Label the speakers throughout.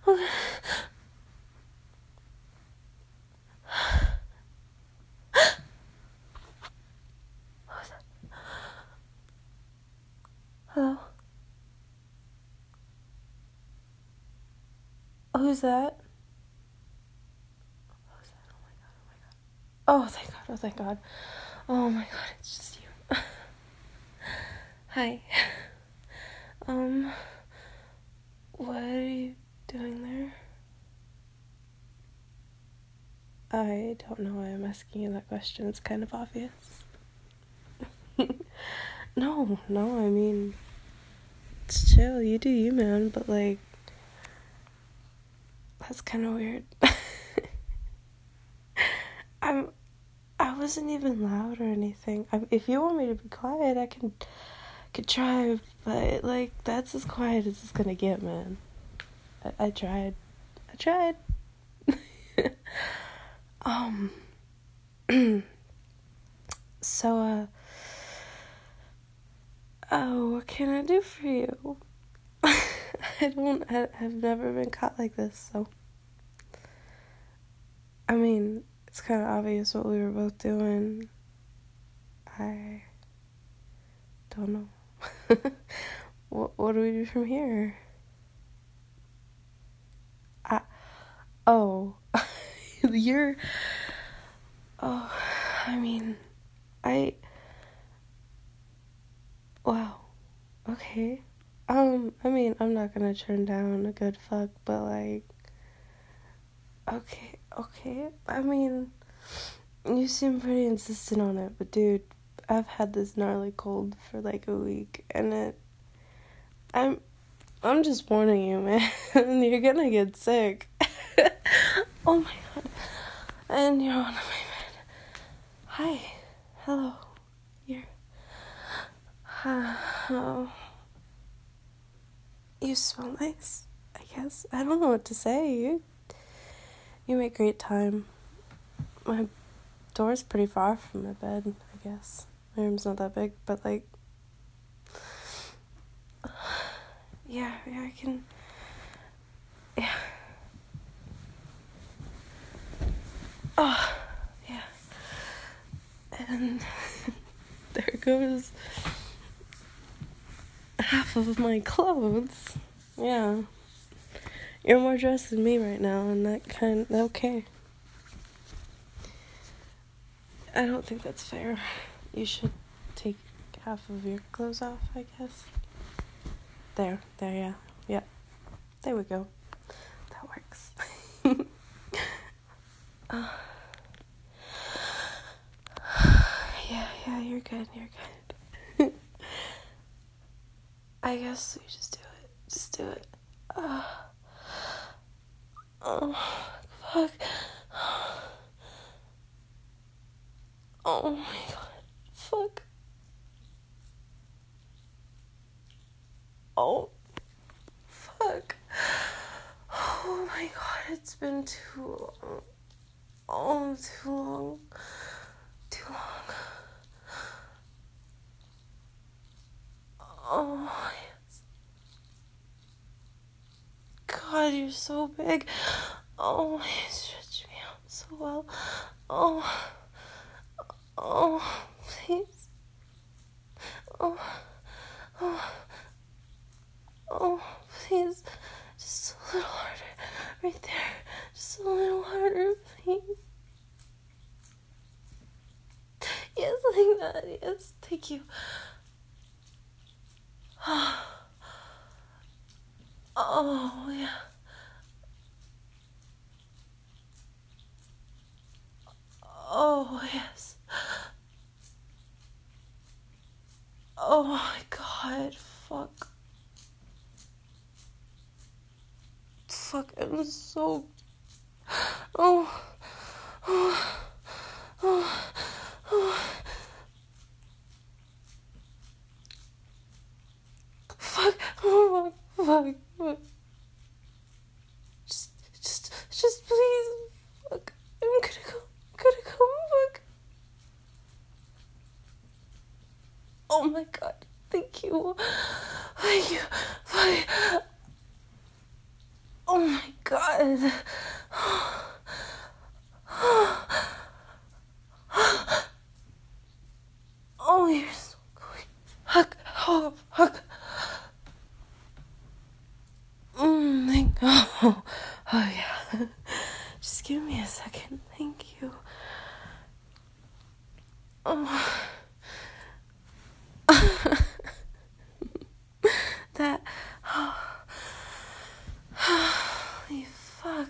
Speaker 1: Hello? Who's that? Oh, thank God. Oh, thank God. Oh, my God. It's just you. Hi. What are you doing there? I don't know why I'm asking you that question. It's kind of obvious. No, I mean, it's chill. You do you, man. But, like, that's kind of weird. I wasn't even loud or anything. If you want me to be quiet, I could try, but, like, that's as quiet as it's gonna get, man. I tried. So, what can I do for you? I've never been caught like this, so. I mean, it's kind of obvious what we were both doing. I don't know. What do we do from here? I mean, wow, okay. I mean, I'm not gonna turn down a good fuck, but, like, okay, I mean, you seem pretty insistent on it, but dude, I've had this gnarly cold for, like, a week, and I'm just warning you, man, you're gonna get sick. Oh my God, and you're on my bed. Hi, hello, oh, you smell nice, I guess. I don't know what to say. You make great time. My door's pretty far from my bed, I guess. My room's not that big, but, like, yeah, I can, yeah. Oh, yeah. And there goes half of my clothes. Yeah. You're more dressed than me right now, and okay. I don't think that's fair. You should take half of your clothes off, I guess. There, yeah. Yeah. There we go. That works. Yeah, you're good. I guess we just do it. Oh, fuck. Oh my God, fuck. Oh, fuck. Oh my God, it's been too long. Oh, too long. Oh, yes. God, you're so big. Oh, you stretch me out so well. Oh, please. Oh, please. Just a little harder. Right there. Just a little harder, please. Yes, like that. Yes, thank you. Oh, yeah. Oh, yes. Oh my God, fuck, I'm so, oh, fuck, oh, fuck, just please, fuck, I'm gonna go, fuck. Oh my God, thank you, fuck. Oh my god. Oh, you're so quick. Huck. Oh, huck. Thank God. Oh, yeah. Just give me a second. Thank you. Oh. That. Holy fuck.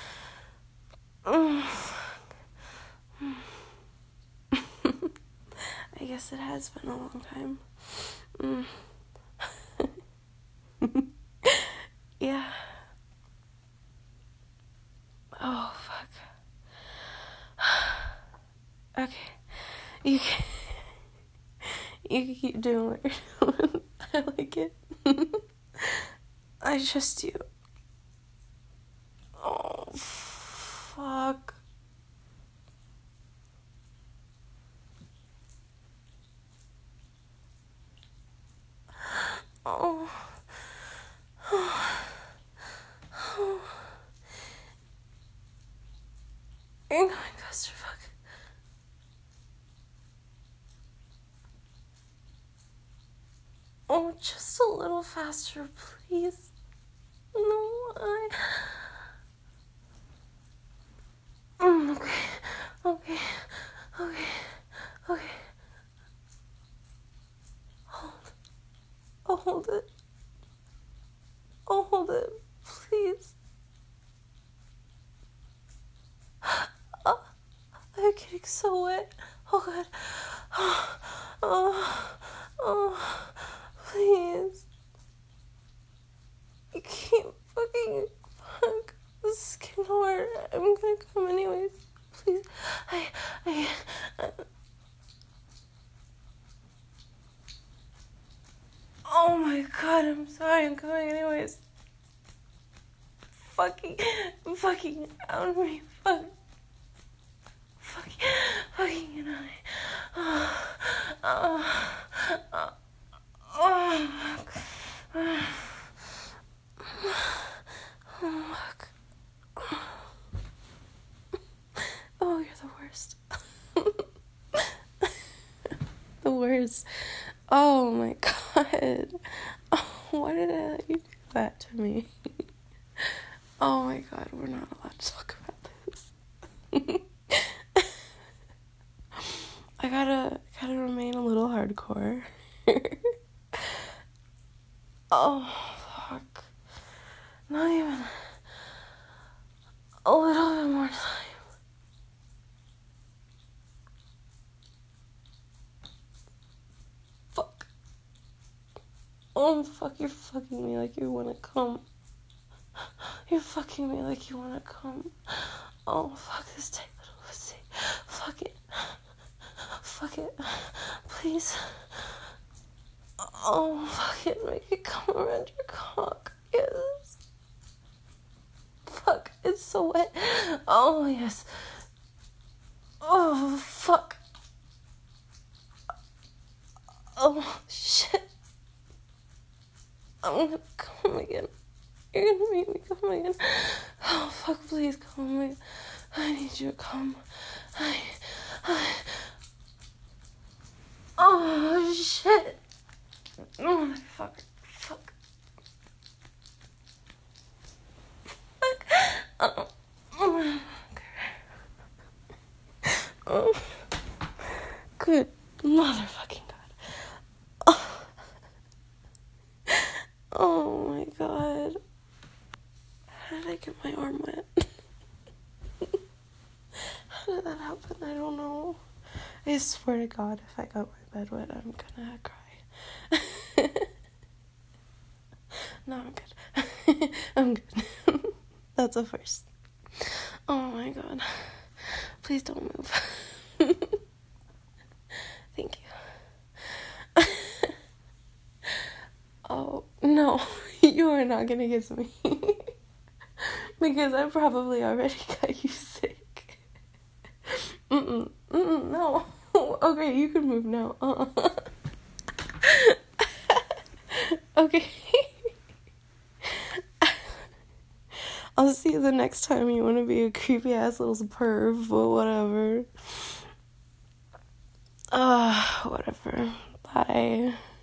Speaker 1: I guess it has been a long time. Yeah. Oh, fuck. Okay. You can keep doing what you're doing. I like it. I trust you. Oh, fuck. Oh. You're going faster, fuck. Oh, just a little faster, please. No, okay. Okay. Hold it. Hold it, please. Oh, I'm getting so wet. Oh, God. Oh, please. I can't fucking fuck. This is getting hard. I'm gonna come anyways. Please. Oh my God, I'm sorry. I'm coming anyways. Fucking out of me. Fucking and Oh, you're the worst. The worst. Oh my God. Oh, why did I let you do that to me? Oh my God, we're not allowed to talk about this. I gotta remain a little hardcore. Oh, fuck. Not even a little bit more time. Fuck. Oh, fuck, you're fucking me like you wanna come. You're fucking me like you wanna come. Oh, fuck this tight little pussy. Fuck it. Please. Oh, fuck it. Make it come around your cock. Yes. Fuck, it's so wet. Oh, yes. Oh, fuck. Oh, shit. I'm gonna come again. You're gonna make me come again. Oh, fuck, please come again. I need you to come. Oh, shit. Oh, fuck. Oh, good motherfucking God. Oh my God. How did I get my arm wet? How did that happen? I don't know. I swear to God, if I got my bed wet, I'm gonna cry. No, I'm good. I'm good. That's a first. Oh my God. Please don't move. Thank you. Oh, no. You are not gonna kiss me. Because I probably already got you sick. No. Okay, you can move now. Okay. I'll see you the next time you want to be a creepy ass little perv, but whatever. Whatever. Bye.